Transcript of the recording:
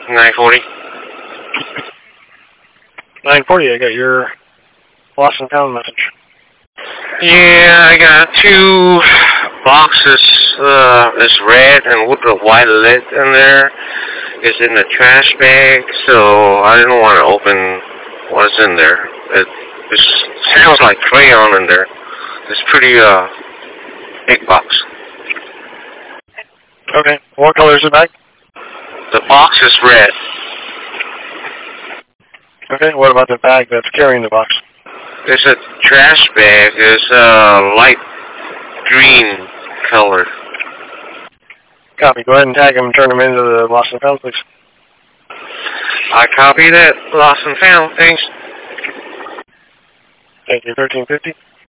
940. 940, I got your lost and found message. Yeah, I got 2 boxes. It's red and with a white lid in there. It's in the trash bag, so I didn't want to open what's in there. It sounds like crayon in there. It's pretty big box. Okay. What color is the bag? The box is red. Okay. What about the bag that's carrying the box? It's a trash bag. It's a light green color. Copy. Go ahead and tag them and turn them into the lost and found, please. I copy that. Lost and found. Thanks. Thank you. 1350.